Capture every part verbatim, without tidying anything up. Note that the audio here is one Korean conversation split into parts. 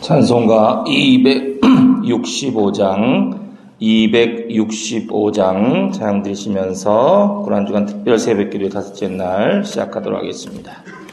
찬송가 이백육십오 장 이백육십오 장 찬양 드리시면서 고난주간 특별 새벽기도의 다섯째 날 시작하도록 하겠습니다.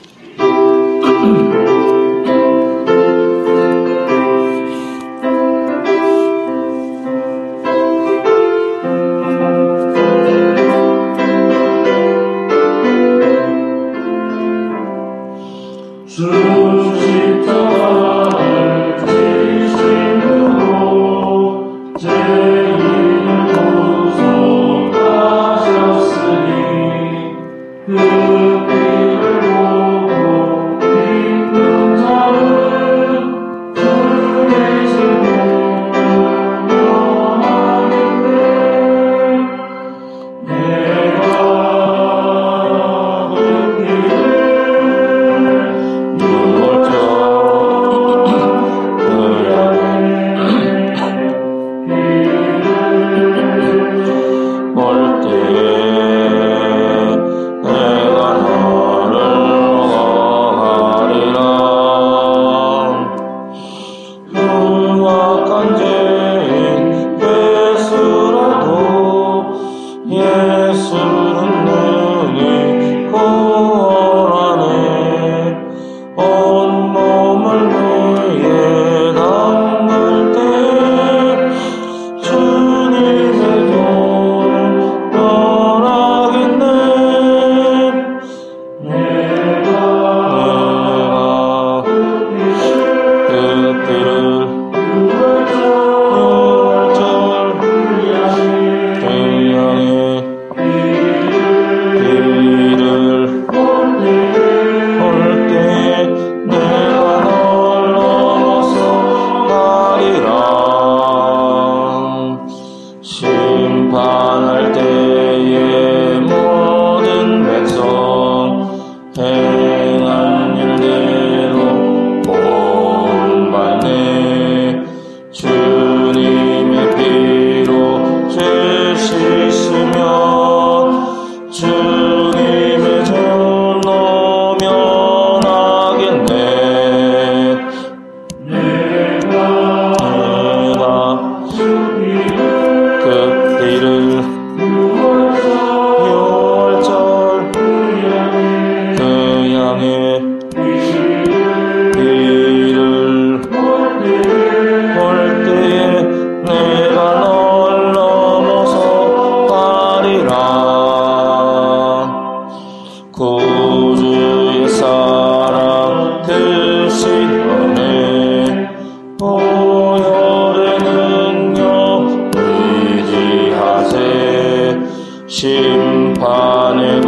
심판의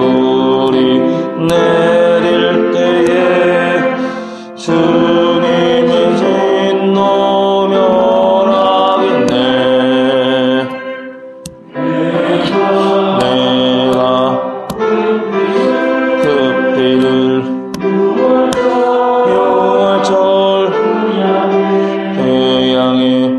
불이 내릴 때에 주님의 진노 멸하겠네. 내가 급비를 유월절 태양의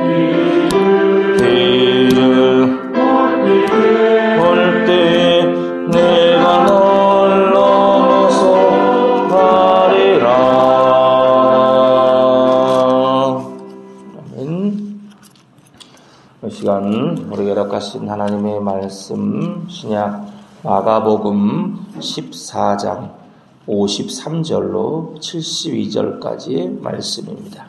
시간 우리에게 허락하신 하나님의 말씀 신약 마가복음 십사 장 오십삼 절로 칠십이 절까지의 말씀입니다.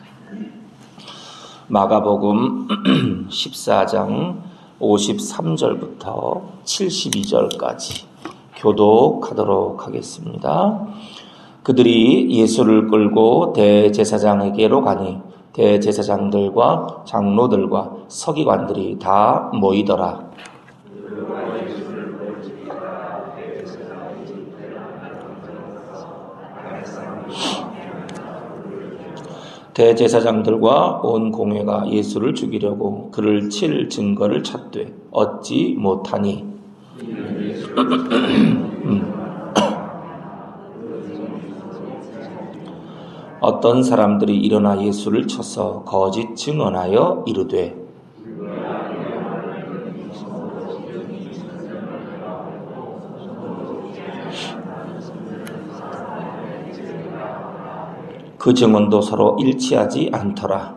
마가복음 십사 장 오십삼 절부터 칠십이 절까지 교독하도록 하겠습니다. 그들이 예수를 끌고 대제사장에게로 가니 대제사장들과 장로들과 서기관들이 다 모이더라. 대제사장들과 온 공회가 예수를 죽이려고 그를 칠 증거를 찾되 얻지 못하니 음. 어떤 사람들이 일어나 예수를 쳐서 거짓 증언하여 이르되 그 증언도 서로 일치하지 않더라.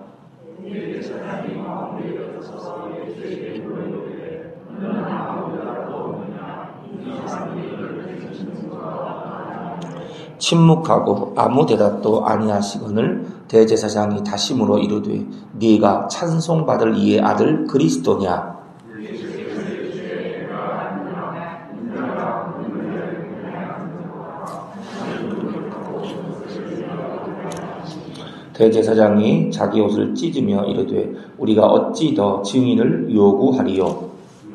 침묵하고 아무 대답도 아니하시거늘 대제사장이 다시 물어 이르되 네가 찬송받을 이의 아들 그리스도냐? 대제사장이 자기 옷을 찢으며 이르되 우리가 어찌 더 증인을 요구하리요?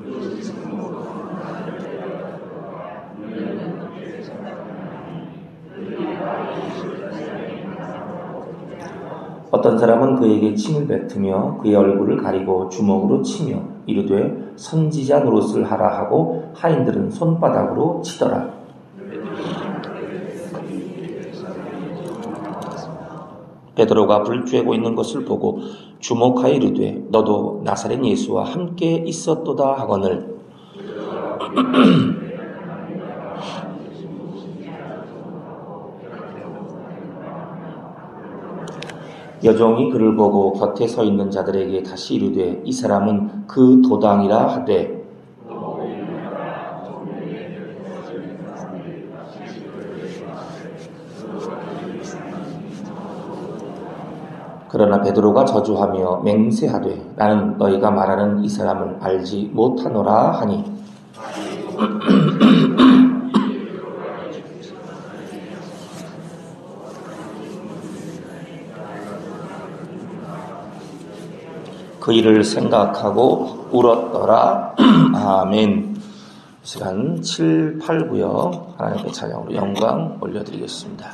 어떤 사람은 그에게 침을 뱉으며 그의 얼굴을 가리고 주먹으로 치며 이르되 선지자 노릇을 하라 하고 하인들은 손바닥으로 치더라. 베드로가 불 쬐고 있는 것을 보고 주목하여 이르되 너도 나사렛 예수와 함께 있었도다 하거늘 여종이 그를 보고 곁에 서 있는 자들에게 다시 이르되 이 사람은 그 도당이라 하되 그러나 베드로가 저주하며 맹세하되 나는 너희가 말하는 이 사람을 알지 못하노라 하니 그 일을 생각하고 울었더라. 아멘. 이 시간 칠, 팔 구역 하나님의 찬양으로 영광 올려드리겠습니다.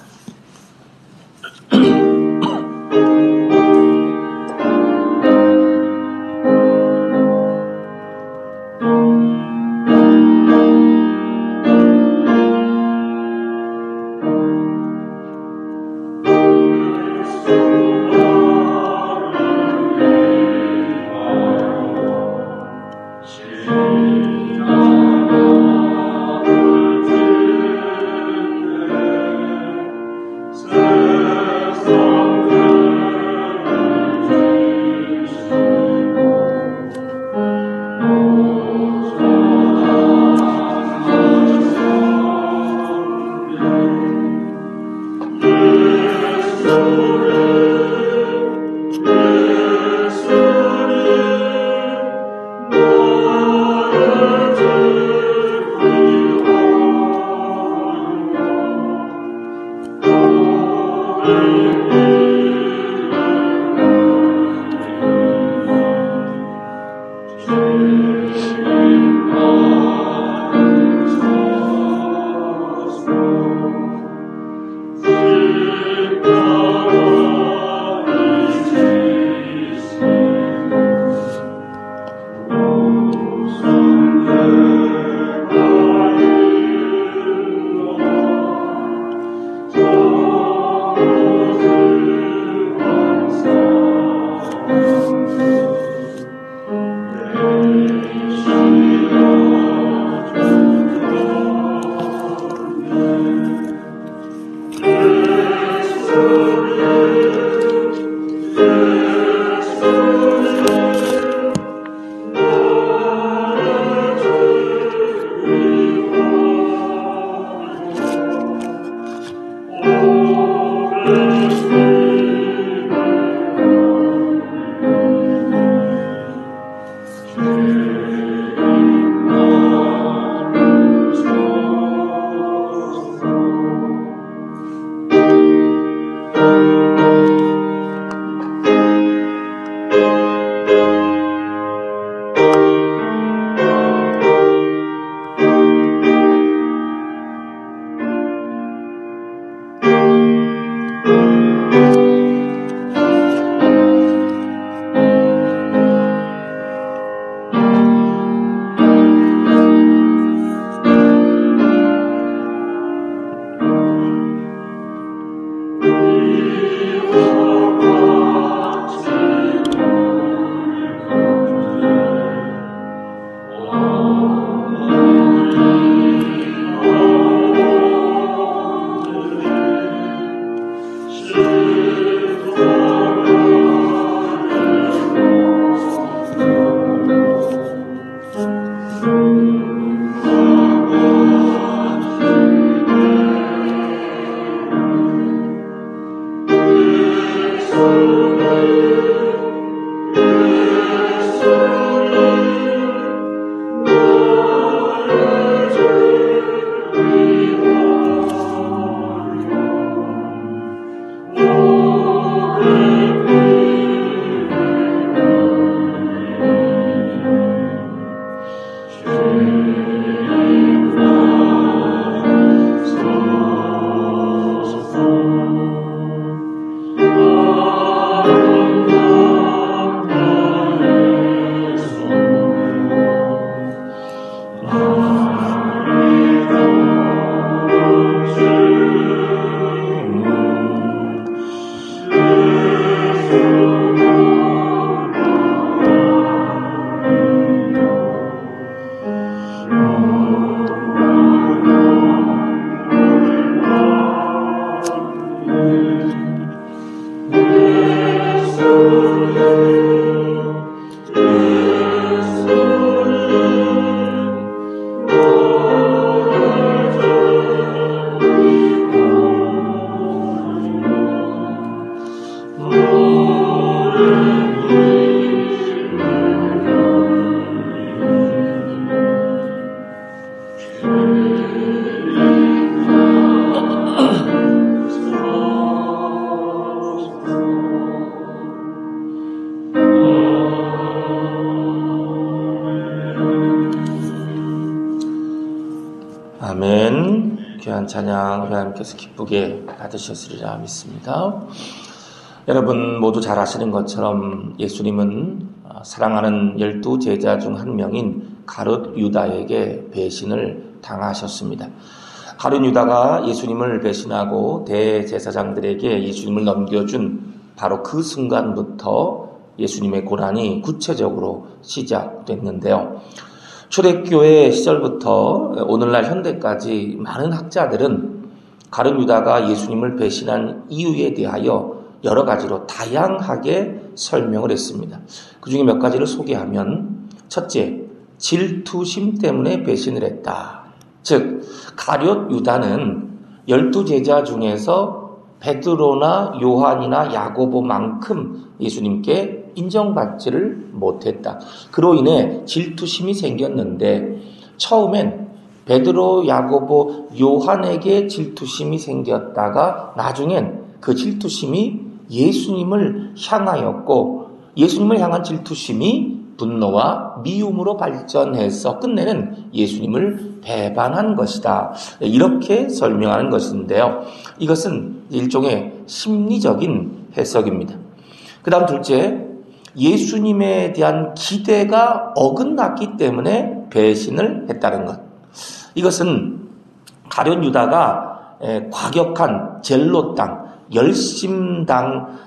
귀한 찬양 하나님께서 기쁘게 받으셨으리라 믿습니다. 여러분 모두 잘 아시는 것처럼 예수님은 사랑하는 열두 제자 중 한 명인 가룟 유다에게 배신을 당하셨습니다. 가룟 유다가 예수님을 배신하고 대제사장들에게 예수님을 넘겨준 바로 그 순간부터 예수님의 고난이 구체적으로 시작됐는데요. 초대교회 시절부터 오늘날 현대까지 많은 학자들은 가룟 유다가 예수님을 배신한 이유에 대하여 여러 가지로 다양하게 설명을 했습니다. 그 중에 몇 가지를 소개하면, 첫째, 질투심 때문에 배신을 했다. 즉, 가룟 유다는 열두 제자 중에서 베드로나 요한이나 야고보만큼 예수님께 인정받지를 못했다. 그로 인해 질투심이 생겼는데, 처음엔 베드로, 야고보, 요한에게 질투심이 생겼다가 나중엔 그 질투심이 예수님을 향하였고, 예수님을 향한 질투심이 분노와 미움으로 발전해서 끝내는 예수님을 배반한 것이다. 이렇게 설명하는 것인데요. 이것은 일종의 심리적인 해석입니다. 그 다음 둘째, 예수님에 대한 기대가 어긋났기 때문에 배신을 했다는 것. 이것은 가룟 유다가 과격한 젤로당, 열심당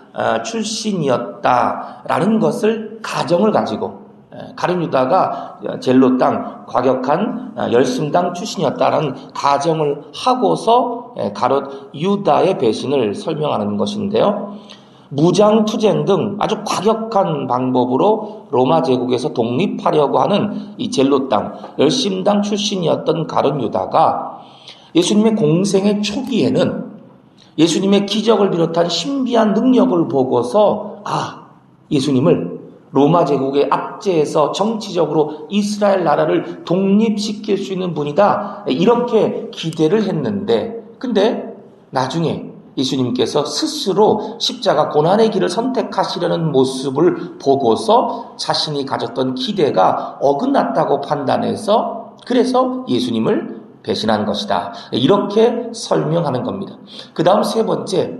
출신이었다라는 것을 가정을 가지고, 가룟 유다가 젤로당, 과격한 열심당 출신이었다라는 가정을 하고서 가룟 유다의 배신을 설명하는 것인데요. 무장투쟁 등 아주 과격한 방법으로 로마 제국에서 독립하려고 하는 이 젤로당, 열심당 출신이었던 가룟 유다가 예수님의 공생의 초기에는 예수님의 기적을 비롯한 신비한 능력을 보고서 아, 예수님을 로마 제국의 압제에서 정치적으로 이스라엘 나라를 독립시킬 수 있는 분이다, 이렇게 기대를 했는데, 근데 나중에 예수님께서 스스로 십자가 고난의 길을 선택하시려는 모습을 보고서 자신이 가졌던 기대가 어긋났다고 판단해서, 그래서 예수님을 배신한 것이다, 이렇게 설명하는 겁니다. 그 다음 세 번째,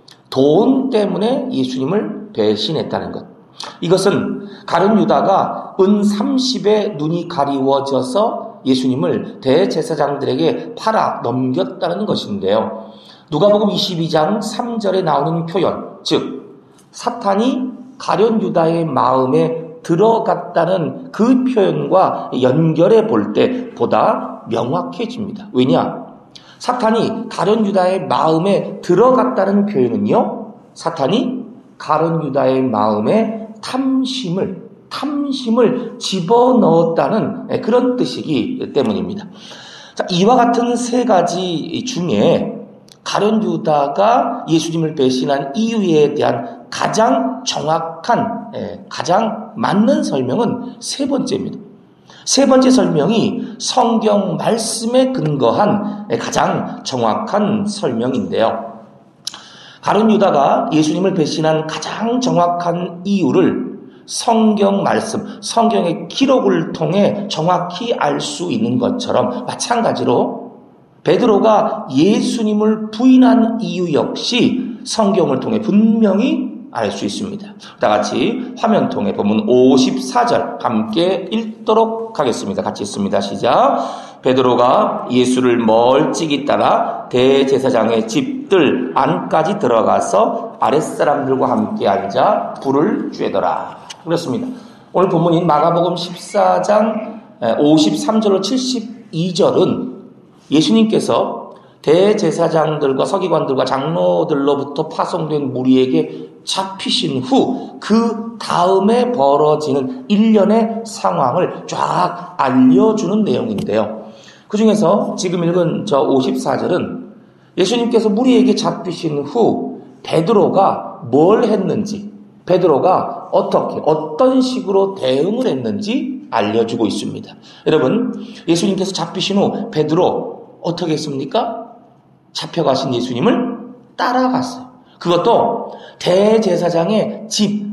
돈 때문에 예수님을 배신했다는 것. 이것은 가룟 유다가 은 삼십에 눈이 가리워져서 예수님을 대제사장들에게 팔아 넘겼다는 것인데요. 누가복음 이십이 장 삼 절에 나오는 표현, 즉 사탄이 가룟 유다의 마음에 들어갔다는 그 표현과 연결해 볼 때 보다 명확해집니다. 왜냐? 사탄이 가룟 유다의 마음에 들어갔다는 표현은요, 사탄이 가룟 유다의 마음에 탐심을 탐심을 집어넣었다는 그런 뜻이기 때문입니다. 자, 이와 같은 세 가지 중에 가룟 유다가 예수님을 배신한 이유에 대한 가장 정확한, 가장 맞는 설명은 세 번째입니다. 세 번째 설명이 성경 말씀에 근거한 가장 정확한 설명인데요. 가룟 유다가 예수님을 배신한 가장 정확한 이유를 성경 말씀, 성경의 기록을 통해 정확히 알 수 있는 것처럼, 마찬가지로 베드로가 예수님을 부인한 이유 역시 성경을 통해 분명히 알 수 있습니다. 다 같이 화면 통해 본문 오십사 절 함께 읽도록 하겠습니다. 같이 읽습니다. 시작. 베드로가 예수를 멀찍이 따라 대제사장의 집들 안까지 들어가서 아랫사람들과 함께 앉아 불을 쬐더라. 그렇습니다. 오늘 본문인 마가복음 십사 장 오십삼 절로 칠십이 절은 예수님께서 대제사장들과 서기관들과 장로들로부터 파송된 무리에게 잡히신 후 그 다음에 벌어지는 일련의 상황을 쫙 알려주는 내용인데요. 그 중에서 지금 읽은 저 오십사 절은 예수님께서 무리에게 잡히신 후 베드로가 뭘 했는지, 베드로가 어떻게, 어떤 식으로 대응을 했는지 알려주고 있습니다. 여러분, 예수님께서 잡히신 후 베드로 어떻게 했습니까? 잡혀가신 예수님을 따라갔어요. 그것도 대제사장의 집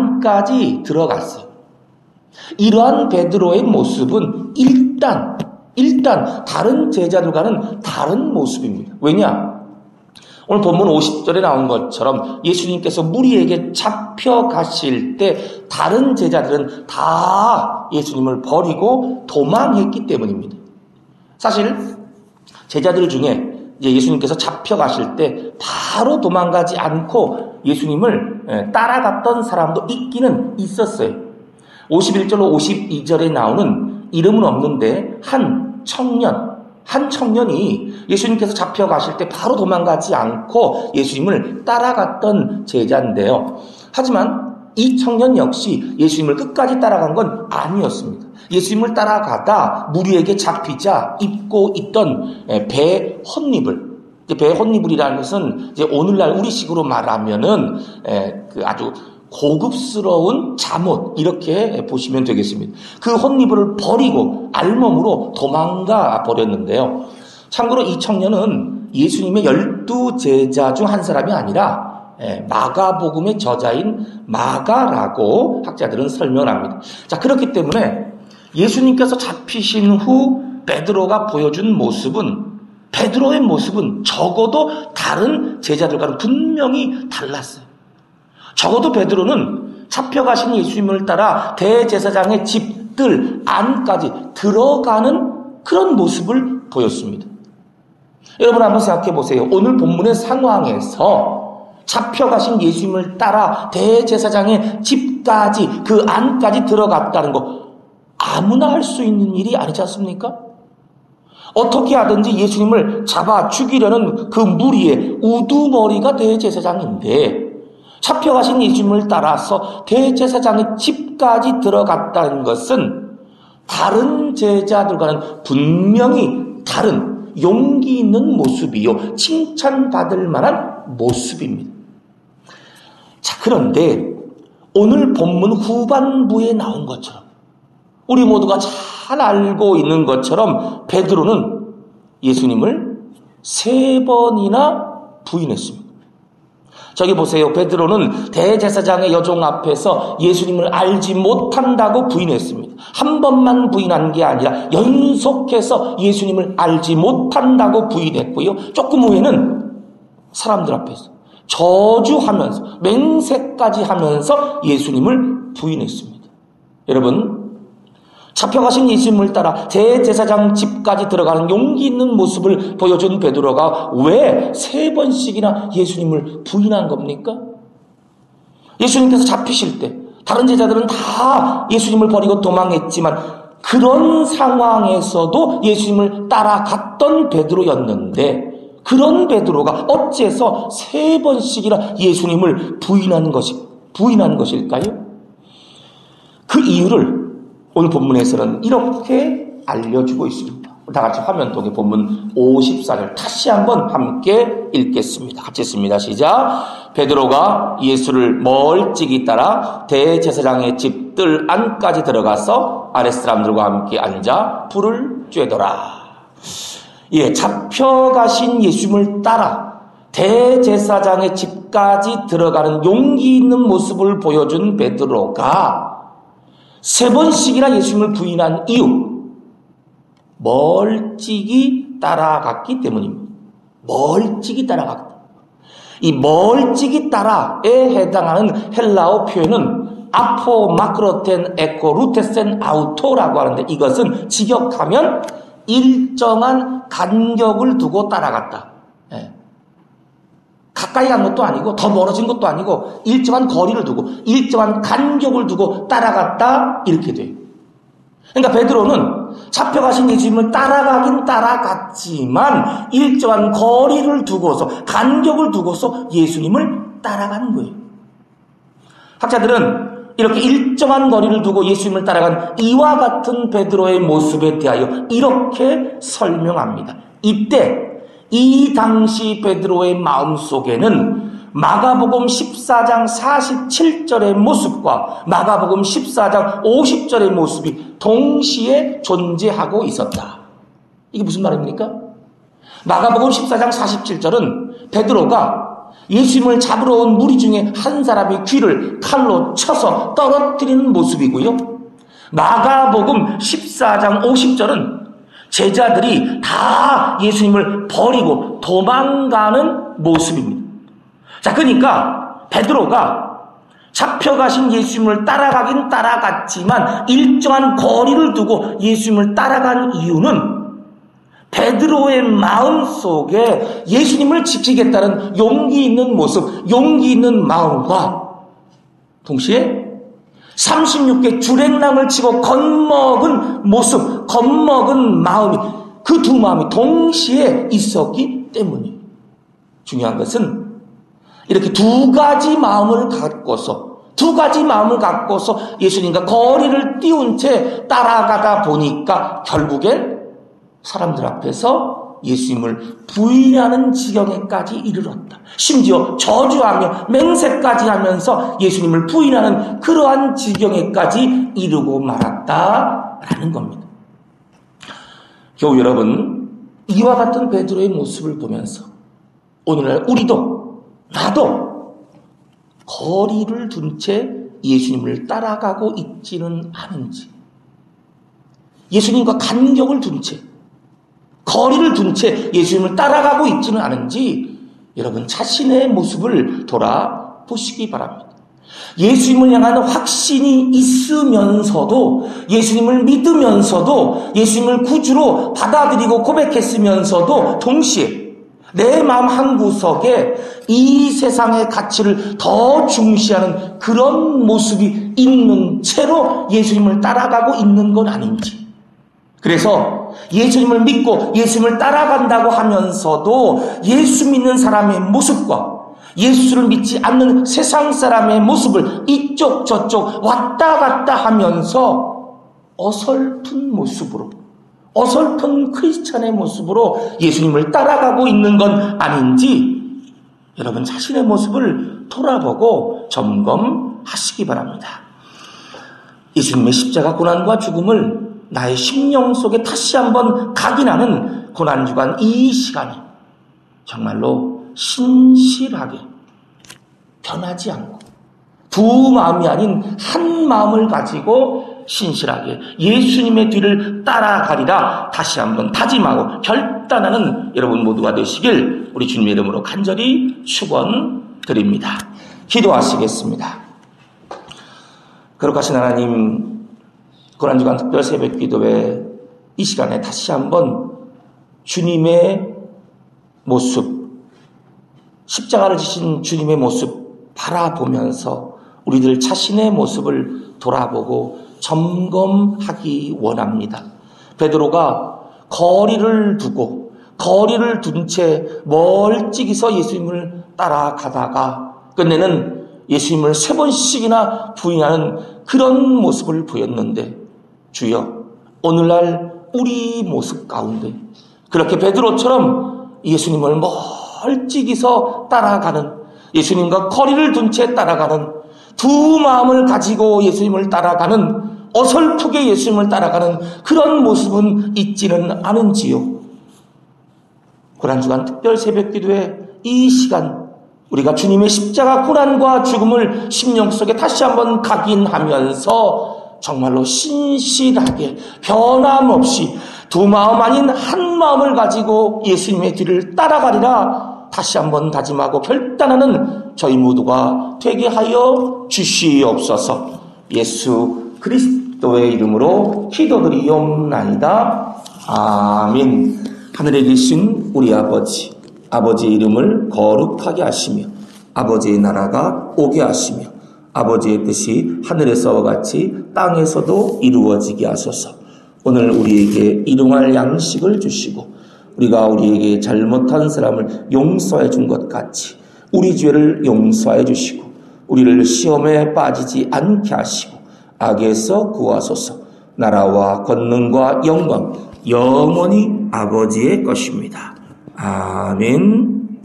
안까지 들어갔어요. 이러한 베드로의 모습은 일단 일단 다른 제자들과는 다른 모습입니다. 왜냐? 오늘 본문 오십 절에 나온 것처럼 예수님께서 무리에게 잡혀가실 때 다른 제자들은 다 예수님을 버리고 도망했기 때문입니다. 사실 제자들 중에 이제 예수님께서 잡혀가실 때 바로 도망가지 않고 예수님을 따라갔던 사람도 있기는 있었어요. 오십일 절로 오십이 절에 나오는 이름은 없는데 한 청년, 한 청년이 예수님께서 잡혀가실 때 바로 도망가지 않고 예수님을 따라갔던 제자인데요. 하지만 이 청년 역시 예수님을 끝까지 따라간 건 아니었습니다. 예수님을 따라가다 무리에게 잡히자 입고 있던 배 헛입을, 배 헛입을이라는 것은 이제 오늘날 우리식으로 말하면은 그 아주 고급스러운 잠옷 이렇게 보시면 되겠습니다. 그 헛입을 버리고 알몸으로 도망가 버렸는데요. 참고로 이 청년은 예수님의 열두 제자 중 한 사람이 아니라 마가복음의 저자인 마가라고 학자들은 설명을 합니다. 자, 그렇기 때문에 예수님께서 잡히신 후 베드로가 보여준 모습은, 베드로의 모습은 적어도 다른 제자들과는 분명히 달랐어요. 적어도 베드로는 잡혀가신 예수님을 따라 대제사장의 집들 안까지 들어가는 그런 모습을 보였습니다. 여러분 한번 생각해 보세요. 오늘 본문의 상황에서 잡혀가신 예수님을 따라 대제사장의 집까지, 그 안까지 들어갔다는 거 아무나 할 수 있는 일이 아니지 않습니까? 어떻게 하든지 예수님을 잡아 죽이려는 그 무리의 우두머리가 대제사장인데 잡혀가신 예수님을 따라서 대제사장의 집까지 들어갔다는 것은 다른 제자들과는 분명히 다른 용기 있는 모습이요, 칭찬받을 만한 모습입니다. 자, 그런데 오늘 본문 후반부에 나온 것처럼 우리 모두가 잘 알고 있는 것처럼 베드로는 예수님을 세 번이나 부인했습니다. 저기 보세요. 베드로는 대제사장의 여종 앞에서 예수님을 알지 못한다고 부인했습니다. 한 번만 부인한 게 아니라 연속해서 예수님을 알지 못한다고 부인했고요. 조금 후에는 사람들 앞에서 저주하면서 맹세까지 하면서 예수님을 부인했습니다. 여러분, 잡혀가신 예수님을 따라 대제사장 집까지 들어가는 용기 있는 모습을 보여준 베드로가 왜 세 번씩이나 예수님을 부인한 겁니까? 예수님께서 잡히실 때 다른 제자들은 다 예수님을 버리고 도망했지만 그런 상황에서도 예수님을 따라갔던 베드로였는데 그런 베드로가 어째서 세 번씩이나 예수님을 부인한 것이, 부인한 것일까요? 그 이유를 오늘 본문에서는 이렇게 알려주고 있습니다. 다 같이 화면통에 본문 오십사 절 다시 한번 함께 읽겠습니다. 같이 읽습니다. 시작. 베드로가 예수를 멀찍이 따라 대제사장의 집들 안까지 들어가서 아랫사람들과 함께 앉아 불을 쬐더라. 예, 잡혀가신 예수님을 따라 대제사장의 집까지 들어가는 용기 있는 모습을 보여준 베드로가 세 번씩이나 예수님을 부인한 이유, 멀찍이 따라갔기 때문입니다. 멀찍이 따라갔다. 이 멀찍이 따라에 해당하는 헬라어 표현은 아포 마크로텐 에코 루테센 아우토라고 하는데 이것은 직역하면 일정한 간격을 두고 따라갔다. 예. 가까이 간 것도 아니고 더 멀어진 것도 아니고 일정한 거리를 두고 일정한 간격을 두고 따라갔다 이렇게 돼요. 그러니까 베드로는 잡혀가신 예수님을 따라가긴 따라갔지만 일정한 거리를 두고서 간격을 두고서 예수님을 따라간 거예요. 학자들은 이렇게 일정한 거리를 두고 예수님을 따라간 이와 같은 베드로의 모습에 대하여 이렇게 설명합니다. 이때 이 당시 베드로의 마음속에는 마가복음 십사 장 사십칠 절의 모습과 마가복음 십사 장 오십 절의 모습이 동시에 존재하고 있었다. 이게 무슨 말입니까? 마가복음 십사 장 사십칠 절은 베드로가 예수님을 잡으러 온 무리 중에 한 사람의 귀를 칼로 쳐서 떨어뜨리는 모습이고요. 마가복음 십사 장 오십 절은 제자들이 다 예수님을 버리고 도망가는 모습입니다. 자, 그러니까 베드로가 잡혀가신 예수님을 따라가긴 따라갔지만 일정한 거리를 두고 예수님을 따라간 이유는 베드로의 마음속에 예수님을 지키겠다는 용기 있는 모습, 용기 있는 마음과 동시에 삼십육 개 주랭랑을 치고 겁먹은 모습, 겁먹은 마음이, 그 두 마음이 동시에 있었기 때문이에요. 중요한 것은 이렇게 두 가지 마음을 갖고서 두 가지 마음을 갖고서 예수님과 거리를 띄운 채 따라가다 보니까 결국엔 사람들 앞에서 예수님을 부인하는 지경에까지 이르렀다. 심지어 저주하며 맹세까지 하면서 예수님을 부인하는 그러한 지경에까지 이르고 말았다라는 겁니다. 교우 여러분, 이와 같은 베드로의 모습을 보면서 오늘날 우리도 나도 거리를 둔 채 예수님을 따라가고 있지는 않은지, 예수님과 간격을 둔 채, 거리를 둔 채 예수님을 따라가고 있지는 않은지 여러분 자신의 모습을 돌아보시기 바랍니다. 예수님을 향한 확신이 있으면서도, 예수님을 믿으면서도, 예수님을 구주로 받아들이고 고백했으면서도 동시에 내 마음 한구석에 이 세상의 가치를 더 중시하는 그런 모습이 있는 채로 예수님을 따라가고 있는 건 아닌지, 그래서 예수님을 믿고 예수님을 따라간다고 하면서도 예수 믿는 사람의 모습과 예수를 믿지 않는 세상 사람의 모습을 이쪽 저쪽 왔다 갔다 하면서 어설픈 모습으로, 어설픈 크리스찬의 모습으로 예수님을 따라가고 있는 건 아닌지 여러분 자신의 모습을 돌아보고 점검하시기 바랍니다. 예수님의 십자가 고난과 죽음을 나의 심령 속에 다시 한번 각인하는 고난주간 이 시간이 정말로 신실하게 변하지 않고 두 마음이 아닌 한 마음을 가지고 신실하게 예수님의 뒤를 따라가리라 다시 한번 다짐하고 결단하는 여러분 모두가 되시길 우리 주님의 이름으로 간절히 축원드립니다. 기도하시겠습니다. 거룩하신 하나님, 고난주간 특별 새벽 기도회 이 시간에 다시 한번 주님의 모습, 십자가를 지신 주님의 모습 바라보면서 우리들 자신의 모습을 돌아보고 점검하기 원합니다. 베드로가 거리를 두고 거리를 둔 채 멀찍이서 예수님을 따라가다가 끝내는 예수님을 세 번씩이나 부인하는 그런 모습을 보였는데, 주여 오늘날 우리 모습 가운데 그렇게 베드로처럼 예수님을 멀찍이서 따라가는, 예수님과 거리를 둔 채 따라가는, 두 마음을 가지고 예수님을 따라가는, 어설프게 예수님을 따라가는 그런 모습은 있지는 않은지요. 고난주간 특별 새벽기도의 이 시간, 우리가 주님의 십자가 고난과 죽음을 심령 속에 다시 한번 각인하면서 정말로 신실하게 변함없이 두 마음 아닌 한 마음을 가지고 예수님의 뒤를 따라가리라 다시 한번 다짐하고 결단하는 저희 모두가 되게 하여 주시옵소서. 예수 그리스도의 이름으로 기도드리옵나이다. 아멘. 하늘에 계신 우리 아버지, 아버지의 이름을 거룩하게 하시며 아버지의 나라가 오게 하시며 아버지의 뜻이 하늘에서와 같이 땅에서도 이루어지게 하소서. 오늘 우리에게 일용할 양식을 주시고 우리가 우리에게 잘못한 사람을 용서해 준 것 같이 우리 죄를 용서해 주시고 우리를 시험에 빠지지 않게 하시고 악에서 구하소서. 나라와 권능과 영광 영원히 아버지의 것입니다. 아멘.